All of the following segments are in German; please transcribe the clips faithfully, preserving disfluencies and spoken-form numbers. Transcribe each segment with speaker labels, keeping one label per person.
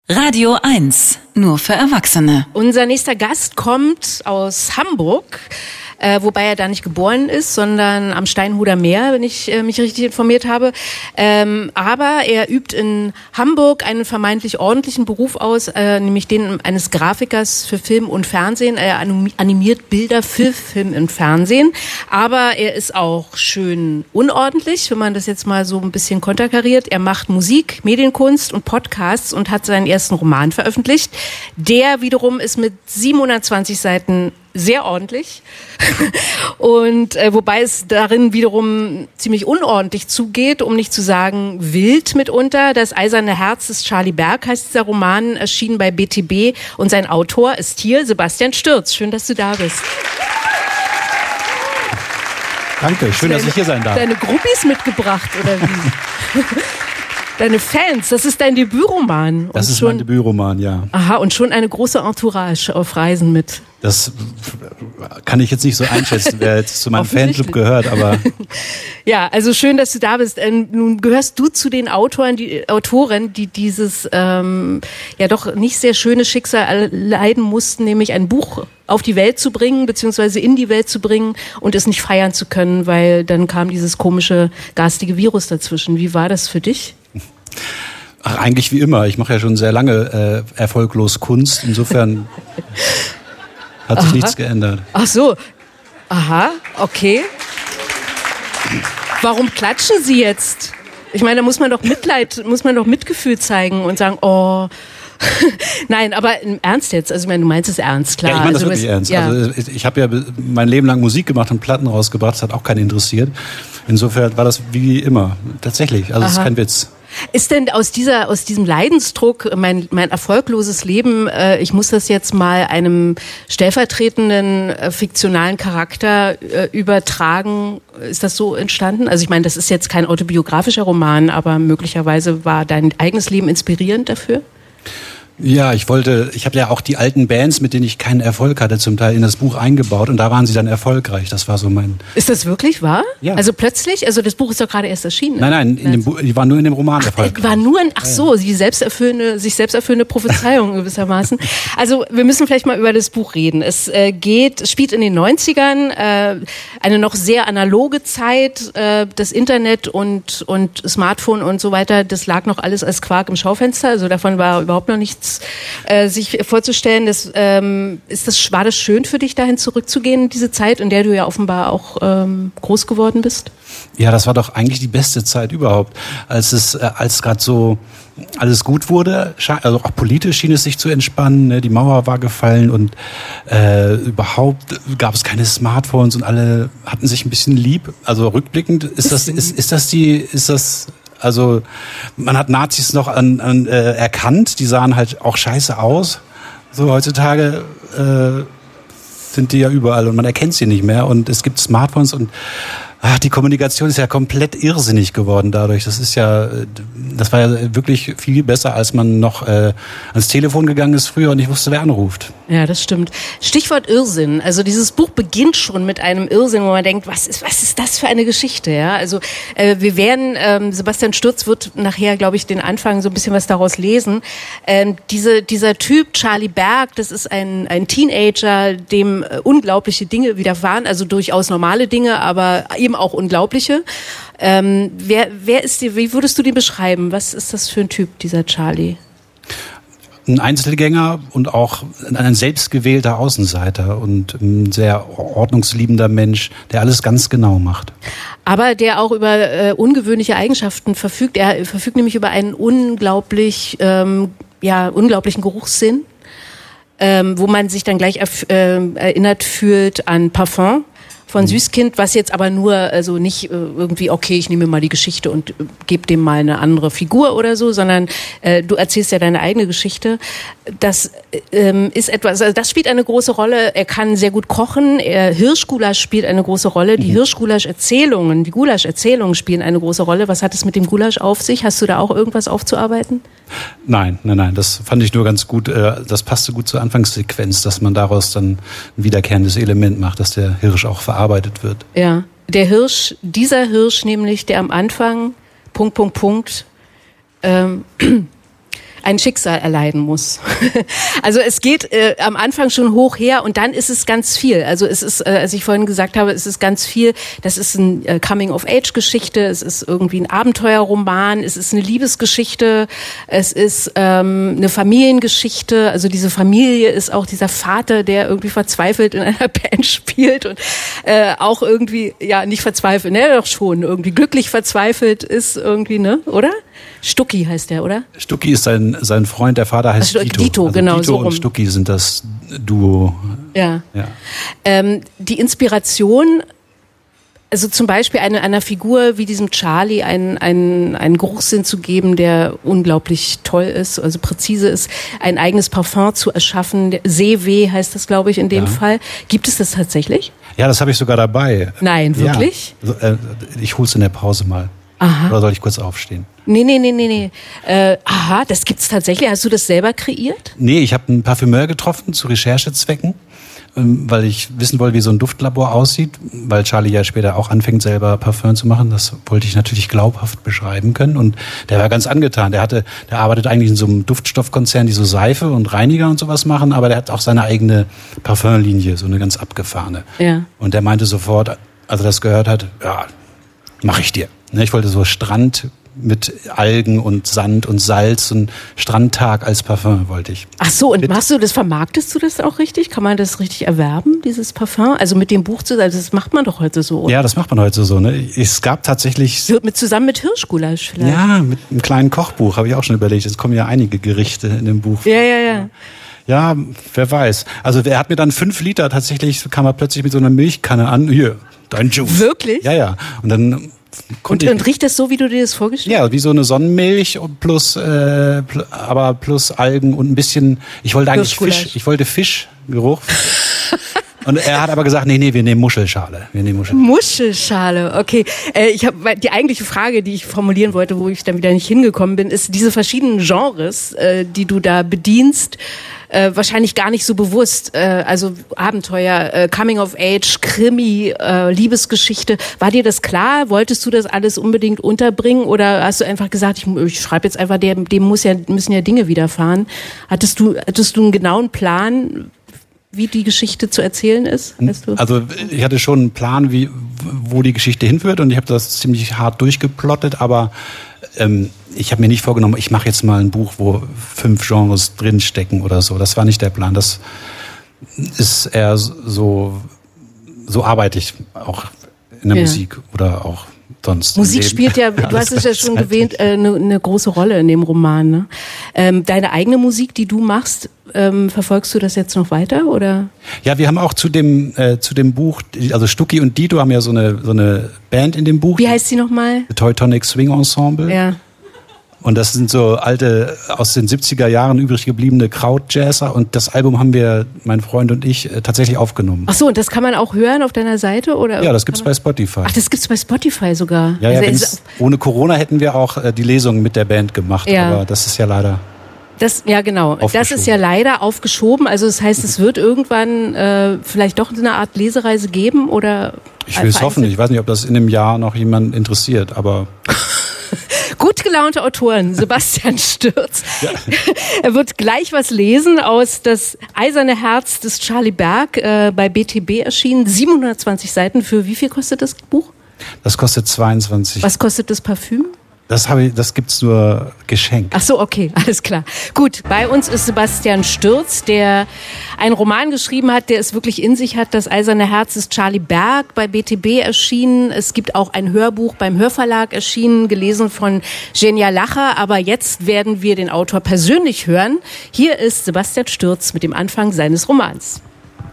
Speaker 1: Radio eins, nur für Erwachsene.
Speaker 2: Unser nächster Gast kommt aus Hamburg, äh, wobei er da nicht geboren ist, sondern am Steinhuder Meer, wenn ich äh, mich richtig informiert habe. Ähm, aber er übt in Hamburg einen vermeintlich ordentlichen Beruf aus, äh, nämlich den eines Grafikers für Film und Fernsehen. Er animiert Bilder für Film und Fernsehen, aber er ist auch schön unordentlich, wenn man das jetzt mal so ein bisschen konterkariert. Er macht Musik, Medienkunst und Podcasts und hat seinen ersten Roman veröffentlicht. Der wiederum ist mit siebenhundertzwanzig Seiten sehr ordentlich und äh, wobei es darin wiederum ziemlich unordentlich zugeht, um nicht zu sagen wild mitunter. Das eiserne Herz des Charlie Berg heißt dieser Roman, erschienen bei B T B und sein Autor ist hier Sebastian Stürz. Schön, dass du da bist.
Speaker 3: Danke, schön,
Speaker 2: deine,
Speaker 3: dass ich hier sein darf.
Speaker 2: Deine Groupies mitgebracht, oder wie? Deine Fans, das ist dein Debütroman.
Speaker 3: Das
Speaker 2: und
Speaker 3: ist
Speaker 2: schon,
Speaker 3: mein Debütroman, ja.
Speaker 2: Aha, und schon eine große Entourage auf Reisen mit.
Speaker 3: Das kann ich jetzt nicht so einschätzen, wer jetzt zu meinem Fanclub gehört, aber...
Speaker 2: Ja, also schön, dass du da bist. Ähm, nun gehörst du zu den Autoren, die Autoren, die dieses ähm, ja doch nicht sehr schöne Schicksal leiden mussten, nämlich ein Buch auf die Welt zu bringen, beziehungsweise in die Welt zu bringen und es nicht feiern zu können, weil dann kam dieses komische, garstige Virus dazwischen. Wie war das für dich?
Speaker 3: Ach, eigentlich wie immer. Ich mache ja schon sehr lange äh, erfolglos Kunst. Insofern hat sich Aha. nichts geändert.
Speaker 2: Ach so. Aha, okay. Warum klatschen Sie jetzt? Ich meine, da muss man doch Mitleid, muss man doch Mitgefühl zeigen und sagen, oh... Nein, aber im Ernst jetzt, also ich meine, du meinst es ernst, klar.
Speaker 3: Ja, ich meine das
Speaker 2: also,
Speaker 3: wirklich ernst.
Speaker 2: Ja.
Speaker 3: Also ich, ich habe ja mein Leben lang Musik gemacht und Platten rausgebracht, das hat auch keinen interessiert. Insofern war das wie immer, tatsächlich, also es ist kein Witz.
Speaker 2: Ist denn aus dieser, aus diesem Leidensdruck, mein, mein erfolgloses Leben, äh, ich muss das jetzt mal einem stellvertretenden äh, fiktionalen Charakter äh, übertragen, ist das so entstanden? Also ich meine, das ist jetzt kein autobiografischer Roman, aber möglicherweise war dein eigenes Leben inspirierend dafür?
Speaker 3: Ja, ich wollte, ich habe ja auch die alten Bands, mit denen ich keinen Erfolg hatte, zum Teil in das Buch eingebaut und da waren sie dann erfolgreich. Das war so mein...
Speaker 2: Ist das wirklich wahr?
Speaker 3: Ja.
Speaker 2: Also plötzlich? Also das Buch ist doch gerade erst erschienen.
Speaker 3: Nein, nein, in dem Buch, die waren nur in dem Roman erfolgreich.
Speaker 2: Ach, war nur ein, ach so, die selbsterfüllende, sich selbsterfüllende Prophezeiung gewissermaßen. Also wir müssen vielleicht mal über das Buch reden. Es äh, geht, es spielt in den neunzigern, äh, eine noch sehr analoge Zeit, äh, das Internet und, und Smartphone und so weiter, das lag noch alles als Quark im Schaufenster, also davon war überhaupt noch nichts Äh, sich vorzustellen. Das, ähm, ist das, war das schön für dich, dahin zurückzugehen, diese Zeit, in der du ja offenbar auch ähm, groß geworden bist?
Speaker 3: Ja, das war doch eigentlich die beste Zeit überhaupt. Als es, äh, als gerade so alles gut wurde, also auch politisch schien es sich zu entspannen, ne? Die Mauer war gefallen und äh, überhaupt gab es keine Smartphones und alle hatten sich ein bisschen lieb. Also rückblickend ist das, ist, ist das die, ist das Also man hat Nazis noch an, an, äh, erkannt, die sahen halt auch scheiße aus. So heutzutage äh, sind die ja überall und man erkennt sie nicht mehr. Und es gibt Smartphones und ach, die Kommunikation ist ja komplett irrsinnig geworden dadurch. Das ist ja, das war ja wirklich viel besser, als man noch äh, ans Telefon gegangen ist früher und nicht wusste, wer anruft.
Speaker 2: Ja, das stimmt. Stichwort Irrsinn. Also dieses Buch beginnt schon mit einem Irrsinn, wo man denkt, was ist, was ist das für eine Geschichte? Ja, also äh, wir werden, ähm, Sebastian Stürz wird nachher, glaube ich, den Anfang so ein bisschen was daraus lesen. Ähm, diese, dieser Typ Charlie Berg, das ist ein, ein Teenager, dem äh, unglaubliche Dinge widerfahren, also durchaus normale Dinge, aber eben auch unglaubliche. Ähm, wer, wer ist die, wie würdest du den beschreiben? Was ist das für ein Typ, dieser Charlie?
Speaker 3: Ein Einzelgänger und auch ein selbstgewählter Außenseiter und ein sehr ordnungsliebender Mensch, der alles ganz genau macht.
Speaker 2: Aber der auch über äh, ungewöhnliche Eigenschaften verfügt. Er verfügt nämlich über einen unglaublich, ähm, ja, unglaublichen Geruchssinn, ähm, wo man sich dann gleich erf- äh, erinnert fühlt an Parfum von Süßkind, was jetzt aber nur, also nicht äh, irgendwie, okay, ich nehme mal die Geschichte und äh, gebe dem mal eine andere Figur oder so, sondern äh, du erzählst ja deine eigene Geschichte. Das ähm, ist etwas, also das spielt eine große Rolle. Er kann sehr gut kochen. Er, Hirschgulasch spielt eine große Rolle. Die mhm. Hirschgulasch-Erzählungen, die Gulasch-Erzählungen spielen eine große Rolle. Was hat es mit dem Gulasch auf sich? Hast du da auch irgendwas aufzuarbeiten?
Speaker 3: Nein, nein, nein. Das fand ich nur ganz gut. Äh, das passte gut zur Anfangssequenz, dass man daraus dann ein wiederkehrendes Element macht, dass der Hirsch auch verarbeitet wird.
Speaker 2: Ja, der Hirsch, dieser Hirsch nämlich, der am Anfang, Punkt, Punkt, Punkt, ähm, ein Schicksal erleiden muss. Also es geht äh, am Anfang schon hoch her und dann ist es ganz viel. Also es ist, äh, als ich vorhin gesagt habe, es ist ganz viel. Das ist eine äh, Coming-of-Age-Geschichte, es ist irgendwie ein Abenteuerroman, es ist eine Liebesgeschichte, es ist ähm, eine Familiengeschichte. Also diese Familie ist auch dieser Vater, der irgendwie verzweifelt in einer Band spielt und äh, auch irgendwie, ja nicht verzweifelt, ne, doch schon, irgendwie glücklich verzweifelt ist irgendwie, ne, oder? Stucki heißt der, oder?
Speaker 3: Stucki ist sein, sein Freund, der Vater heißt
Speaker 2: also,
Speaker 3: Dito.
Speaker 2: Dito,
Speaker 3: also
Speaker 2: genau.
Speaker 3: Dito
Speaker 2: so
Speaker 3: und
Speaker 2: rum.
Speaker 3: Stucki sind das Duo.
Speaker 2: Ja.
Speaker 3: ja.
Speaker 2: Ähm, die Inspiration, also zum Beispiel eine, einer Figur wie diesem Charlie einen, einen, einen Geruchssinn zu geben, der unglaublich toll ist, also präzise ist, ein eigenes Parfum zu erschaffen. Seeweh heißt das, glaube ich, in dem
Speaker 3: ja.
Speaker 2: Fall. Gibt es das tatsächlich?
Speaker 3: Ja, das habe ich sogar dabei.
Speaker 2: Nein, wirklich?
Speaker 3: Ja. Also, äh, ich hol's in der Pause mal.
Speaker 2: Aha.
Speaker 3: Oder soll ich kurz aufstehen?
Speaker 2: Nee, nee, nee, nee, nee. Äh, aha, das gibt's tatsächlich. Hast du das selber kreiert?
Speaker 3: Nee, ich habe einen Parfümeur getroffen zu Recherchezwecken, ähm, weil ich wissen wollte, wie so ein Duftlabor aussieht, weil Charlie ja später auch anfängt, selber Parfüm zu machen. Das wollte ich natürlich glaubhaft beschreiben können und der war ganz angetan. Der hatte, der arbeitet eigentlich in so einem Duftstoffkonzern, die so Seife und Reiniger und sowas machen, aber der hat auch seine eigene Parfümlinie, so eine ganz abgefahrene.
Speaker 2: Ja.
Speaker 3: Und der meinte sofort, als er das gehört hat, ja, mache ich dir. Ich wollte so Strand mit Algen und Sand und Salz und Strandtag als Parfum wollte ich.
Speaker 2: Ach so, und
Speaker 3: mit
Speaker 2: machst du das, vermarktest du das auch richtig? Kann man das richtig erwerben, dieses Parfum? Also mit dem Buch zu, also das macht man doch heute so, oder?
Speaker 3: Ja, das macht man heute so. Ne? Es gab tatsächlich...
Speaker 2: Mit, zusammen mit Hirschgulasch vielleicht?
Speaker 3: Ja, mit einem kleinen Kochbuch, habe ich auch schon überlegt. Es kommen ja einige Gerichte in dem Buch.
Speaker 2: Ja, ja, ja.
Speaker 3: Ja, wer weiß. Also er hat mir dann fünf Liter, tatsächlich kam er plötzlich mit so einer Milchkanne an. Hier, dein Juice.
Speaker 2: Wirklich?
Speaker 3: Ja, ja. Und dann...
Speaker 2: Und, und riecht das so, wie du dir das vorgestellt hast?
Speaker 3: Ja, wie so eine Sonnenmilch und plus, äh, pl- aber plus Algen und ein bisschen. Ich wollte eigentlich Fisch. Ich wollte Fischgeruch. Und er hat aber gesagt, nee, nee, wir nehmen Muschelschale. Wir nehmen Muschelschale.
Speaker 2: Muschelschale, okay. Äh, ich habe die eigentliche Frage, die ich formulieren wollte, wo ich dann wieder nicht hingekommen bin, ist diese verschiedenen Genres, äh, die du da bedienst. Äh, wahrscheinlich gar nicht so bewusst. Äh, also Abenteuer, äh, Coming of Age, Krimi, äh, Liebesgeschichte. War dir das klar? Wolltest du das alles unbedingt unterbringen oder hast du einfach gesagt, ich, ich schreibe jetzt einfach, dem, dem muss ja, müssen ja Dinge widerfahren. Hattest du, hattest du einen genauen Plan, wie die Geschichte zu erzählen ist? Weißt du?
Speaker 3: Also ich hatte schon einen Plan, wie, wo die Geschichte hinführt und ich habe das ziemlich hart durchgeplottet, aber ähm, ich habe mir nicht vorgenommen, ich mache jetzt mal ein Buch, wo fünf Genres drinstecken oder so. Das war nicht der Plan. Das ist eher so, so arbeite ich auch in der
Speaker 2: ja.
Speaker 3: Musik oder auch sonst.
Speaker 2: Musik spielt ja, du hast es ja schon erwähnt, eine äh, ne große Rolle in dem Roman. Ne? Ähm, deine eigene Musik, die du machst, ähm, verfolgst du das jetzt noch weiter oder?
Speaker 3: Ja, wir haben auch zu dem äh, zu dem Buch, also Stucki und Dito haben ja so eine so eine Band in dem Buch.
Speaker 2: Wie heißt sie nochmal?
Speaker 3: The Teutonic Swing Ensemble.
Speaker 2: Ja.
Speaker 3: Und das sind so alte, aus den siebziger Jahren übrig gebliebene Krautjazzer. Und das Album haben wir, mein Freund und ich, tatsächlich aufgenommen.
Speaker 2: Ach so, und das kann man auch hören auf deiner Seite? Oder?
Speaker 3: Ja, das gibt's bei Spotify.
Speaker 2: Ach, das gibt's bei Spotify sogar?
Speaker 3: Ja, ja,
Speaker 2: also,
Speaker 3: ohne Corona hätten wir auch die Lesung mit der Band gemacht.
Speaker 2: Ja.
Speaker 3: Aber das ist ja leider...
Speaker 2: Das, ja, genau. Das ist ja leider aufgeschoben. Also das heißt, es wird irgendwann äh, vielleicht doch eine Art Lesereise geben? Oder
Speaker 3: ich will es hoffen. Ich weiß nicht, ob das in einem Jahr noch jemand interessiert, aber...
Speaker 2: Gut gelaunte Autoren, Sebastian Stürz. Ja. Er wird gleich was lesen aus Das eiserne Herz des Charlie Berg, äh, bei B T B erschienen. siebenhundertzwanzig Seiten. Für wie viel kostet das Buch?
Speaker 3: Das kostet zweiundzwanzig.
Speaker 2: Was kostet das Parfüm?
Speaker 3: Das habe ich, das gibt's nur geschenkt.
Speaker 2: Ach so, okay, alles klar. Gut, bei uns ist Sebastian Stürz, der einen Roman geschrieben hat, der es wirklich in sich hat. Das eiserne Herz ist Charlie Berg, bei B T B erschienen. Es gibt auch ein Hörbuch beim Hörverlag erschienen, gelesen von Genia Lacher. Aber jetzt werden wir den Autor persönlich hören. Hier ist Sebastian Stürz mit dem Anfang seines Romans.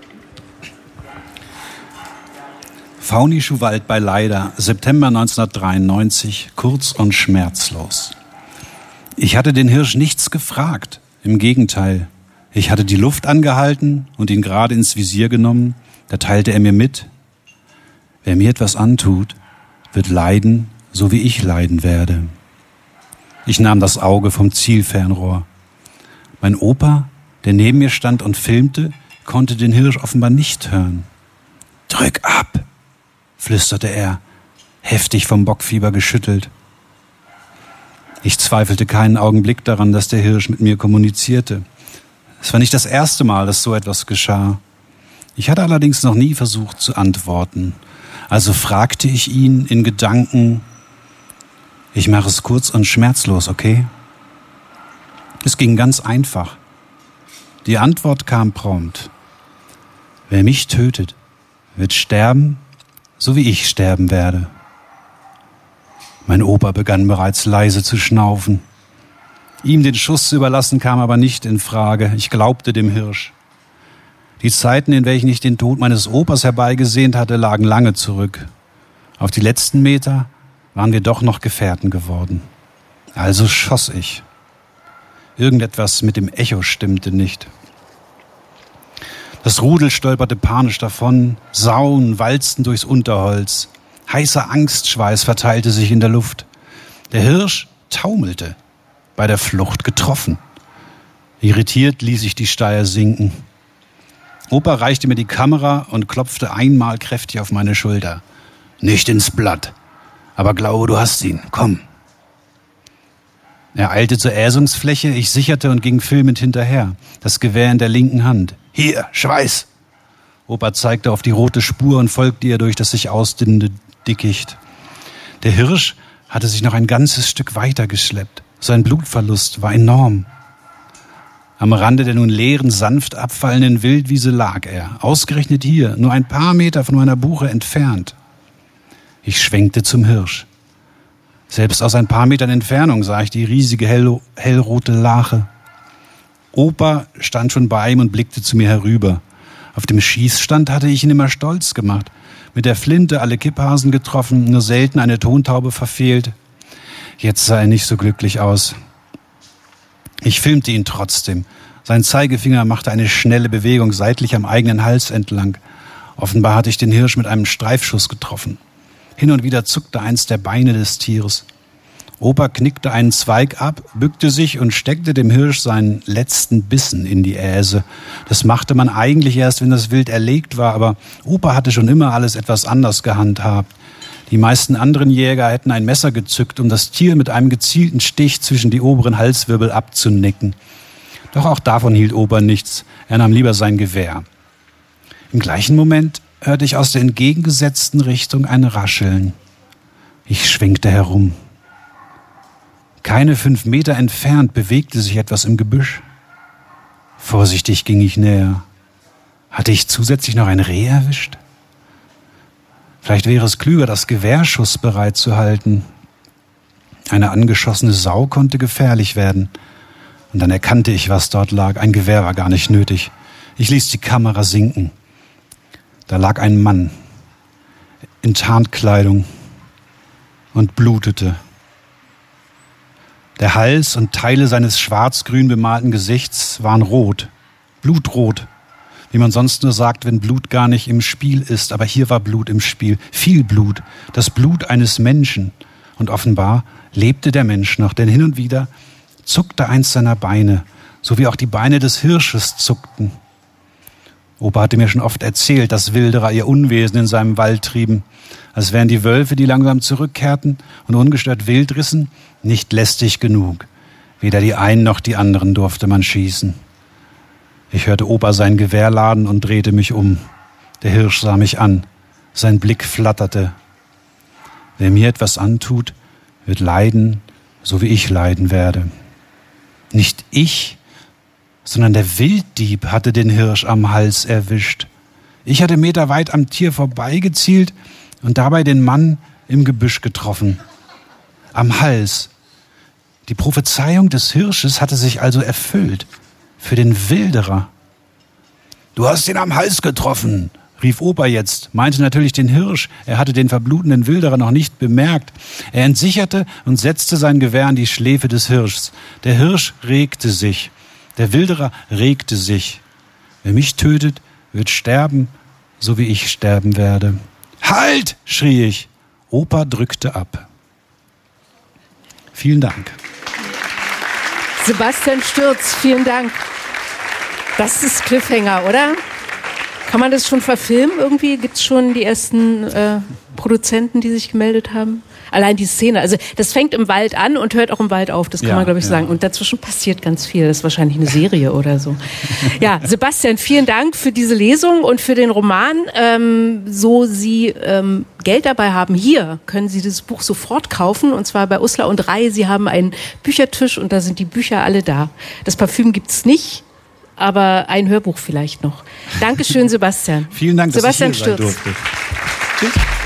Speaker 3: Faunischuhwald bei Leida, September neunzehnhundertdreiundneunzig, kurz und schmerzlos. Ich hatte den Hirsch nichts gefragt, im Gegenteil. Ich hatte die Luft angehalten und ihn gerade ins Visier genommen, da teilte er mir mit. Wer mir etwas antut, wird leiden, so wie ich leiden werde. Ich nahm das Auge vom Zielfernrohr. Mein Opa, der neben mir stand und filmte, konnte den Hirsch offenbar nicht hören. Drück ab! Flüsterte er, heftig vom Bockfieber geschüttelt. Ich zweifelte keinen Augenblick daran, dass der Hirsch mit mir kommunizierte. Es war nicht das erste Mal, dass so etwas geschah. Ich hatte allerdings noch nie versucht zu antworten. Also fragte ich ihn in Gedanken, ich mache es kurz und schmerzlos, okay? Es ging ganz einfach. Die Antwort kam prompt. Wer mich tötet, wird sterben, so wie ich sterben werde. Mein Opa begann bereits leise zu schnaufen. Ihm den Schuss zu überlassen kam aber nicht in Frage. Ich glaubte dem Hirsch. Die Zeiten, in welchen ich den Tod meines Opas herbeigesehnt hatte, lagen lange zurück. Auf die letzten Meter waren wir doch noch Gefährten geworden. Also schoss ich. Irgendetwas mit dem Echo stimmte nicht. Das Rudel stolperte panisch davon, Sauen walzten durchs Unterholz. Heißer Angstschweiß verteilte sich in der Luft. Der Hirsch taumelte, bei der Flucht getroffen. Irritiert ließ ich die Steier sinken. Opa reichte mir die Kamera und klopfte einmal kräftig auf meine Schulter. Nicht ins Blatt, aber glaube, du hast ihn. Komm. Er eilte zur Äsungsfläche, ich sicherte und ging filmend hinterher, das Gewehr in der linken Hand. Hier, Schweiß! Opa zeigte auf die rote Spur und folgte ihr durch das sich ausdehnende Dickicht. Der Hirsch hatte sich noch ein ganzes Stück weiter geschleppt. Sein Blutverlust war enorm. Am Rande der nun leeren, sanft abfallenden Wildwiese lag er, ausgerechnet hier, nur ein paar Meter von meiner Buche entfernt. Ich schwenkte zum Hirsch. Selbst aus ein paar Metern Entfernung sah ich die riesige hell, hellrote Lache. Opa stand schon bei ihm und blickte zu mir herüber. Auf dem Schießstand hatte ich ihn immer stolz gemacht. Mit der Flinte alle Kipphasen getroffen, nur selten eine Tontaube verfehlt. Jetzt sah er nicht so glücklich aus. Ich filmte ihn trotzdem. Sein Zeigefinger machte eine schnelle Bewegung seitlich am eigenen Hals entlang. Offenbar hatte ich den Hirsch mit einem Streifschuss getroffen. Hin und wieder zuckte eins der Beine des Tieres. Opa knickte einen Zweig ab, bückte sich und steckte dem Hirsch seinen letzten Bissen in die Äse. Das machte man eigentlich erst, wenn das Wild erlegt war, aber Opa hatte schon immer alles etwas anders gehandhabt. Die meisten anderen Jäger hätten ein Messer gezückt, um das Tier mit einem gezielten Stich zwischen die oberen Halswirbel abzunicken. Doch auch davon hielt Opa nichts. Er nahm lieber sein Gewehr. Im gleichen Moment hörte ich aus der entgegengesetzten Richtung ein Rascheln. Ich schwenkte herum. Keine fünf Meter entfernt bewegte sich etwas im Gebüsch. Vorsichtig ging ich näher. Hatte ich zusätzlich noch ein Reh erwischt? Vielleicht wäre es klüger, das Gewehrschuss bereit zu halten. Eine angeschossene Sau konnte gefährlich werden. Und dann erkannte ich, was dort lag. Ein Gewehr war gar nicht nötig. Ich ließ die Kamera sinken. Da lag ein Mann in Tarnkleidung und blutete. Der Hals und Teile seines schwarz-grün bemalten Gesichts waren rot, blutrot, wie man sonst nur sagt, wenn Blut gar nicht im Spiel ist. Aber hier war Blut im Spiel, viel Blut, das Blut eines Menschen. Und offenbar lebte der Mensch noch, denn hin und wieder zuckte eins seiner Beine, so wie auch die Beine des Hirsches zuckten. Opa hatte mir schon oft erzählt, dass Wilderer ihr Unwesen in seinem Wald trieben, als wären die Wölfe, die langsam zurückkehrten und ungestört wild rissen, nicht lästig genug. Weder die einen noch die anderen durfte man schießen. Ich hörte Opa sein Gewehr laden und drehte mich um. Der Hirsch sah mich an. Sein Blick flatterte. Wer mir etwas antut, wird leiden, so wie ich leiden werde. Nicht ich, sondern der Wilddieb hatte den Hirsch am Hals erwischt. Ich hatte meterweit am Tier vorbeigezielt und dabei den Mann im Gebüsch getroffen. Am Hals. Die Prophezeiung des Hirsches hatte sich also erfüllt. Für den Wilderer. Du hast ihn am Hals getroffen, rief Opa jetzt, meinte natürlich den Hirsch. Er hatte den verblutenden Wilderer noch nicht bemerkt. Er entsicherte und setzte sein Gewehr an die Schläfe des Hirschs. Der Hirsch regte sich. Der Wilderer regte sich. Wer mich tötet, wird sterben, so wie ich sterben werde. Halt! Schrie ich. Opa drückte ab. Vielen Dank.
Speaker 2: Sebastian Stürz, vielen Dank. Das ist Cliffhanger, oder? Kann man das schon verfilmen irgendwie? Gibt es schon die ersten äh, Produzenten, die sich gemeldet haben? Allein die Szene, also das fängt im Wald an und hört auch im Wald auf, das kann
Speaker 3: Ja,
Speaker 2: man, glaube ich,
Speaker 3: ja.
Speaker 2: sagen. Und dazwischen passiert ganz viel. Das ist wahrscheinlich eine Serie oder so. Ja, Sebastian, vielen Dank für diese Lesung und für den Roman. Ähm, so Sie ähm, Geld dabei haben, hier können Sie dieses Buch sofort kaufen, und zwar bei Uslar und Ray. Sie haben einen Büchertisch und da sind die Bücher alle da. Das Parfüm gibt's nicht, aber ein Hörbuch vielleicht noch. Dankeschön, Sebastian.
Speaker 3: Vielen Dank, dass
Speaker 2: Sebastian
Speaker 3: ich hier sein
Speaker 2: Stürz.
Speaker 3: durfte. Tschüss.